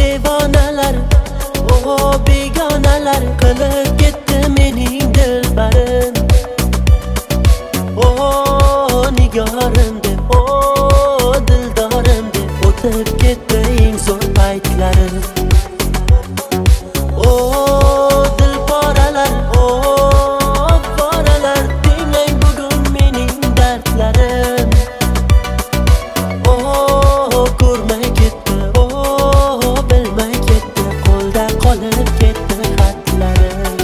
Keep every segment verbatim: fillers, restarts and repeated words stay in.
devonalar, oh begonalar qilib ketdi mening dilbarim. Oh nigorim deb, oh dildorim deb o'tib ketdi eng zo'r paytlarim. Oh dilporalar, oh poralar, tinglang bugun mening dardlarim. Oh ko'rmay ketdi, oh bilmay ketdi, qo'lda qolib ketdi xatlarim.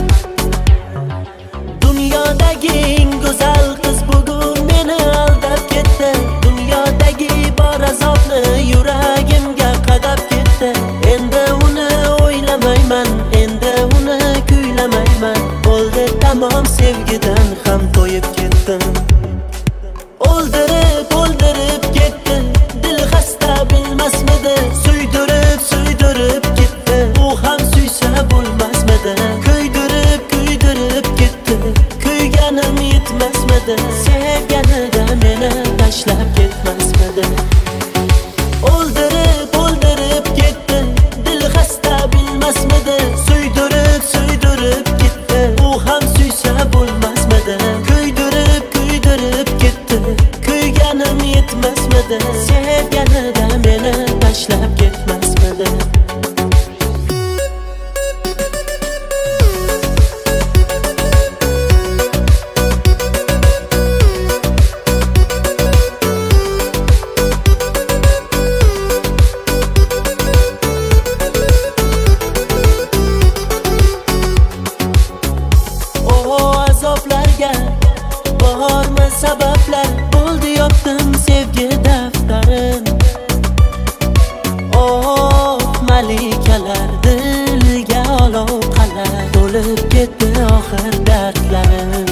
Dunyodagi eng go'zal qiz bugun meni aldab ketdi. Dunyodagi bor azobni yuragimga qadab ketdi. Endi uni o'ylamayman, endi uni kuylamayman. Bo'ldi tamom, sevgidan ham to'yib ketdim. O'ldirib, o'ldirib ketdi, dil xasta bilmasmidi. Suydirib, suydirib ketdi, u ham suysa bo'lmasmidi. Kuydirib, kuydirib ketdi, kuyganim yetmasmidi. Sevganida meni tashlab ketmasmidi. O'ldirib, o'ldirib ketdi, dil xasta bilmasmidi. Suydirib, suydirib ketdi, u ham suysa bo'lmasmidi. Kuydirib, kuydirib ketdi, kuyganim yetmasmidi. Sevganida meni tashlab ketmasmidi. Azoblarga bormi sabablar, bo'ldi yopdim sevgi daftarim. Oh malikalar, dilga olov qalar, to'lib ketdi oxir dardlarim.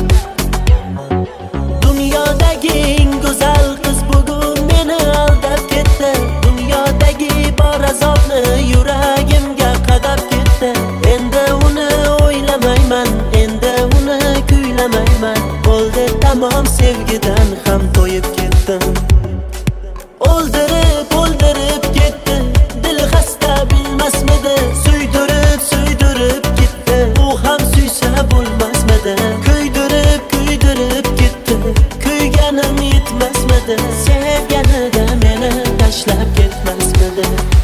Dunyodagi eng go'zal qiz bugun meni aldab ketdi. Dunyodagi bor azobni yuragimga qadab ketdi. Endi uni o'ylamayman, endi uni kuylamayman. Bo'ldi tamom, sevgidan ham to'yib ketdim. O'ldirib, o'ldirib ketdi, dil xasta bilmasmidi. Suydirib, suydirib ketdi, u ham suysa bo'lmasmidi. Kuydirib, kuydirib ketdi, kuyganim yetmasmidi. Sevganida meni tashlab ketmasmidi.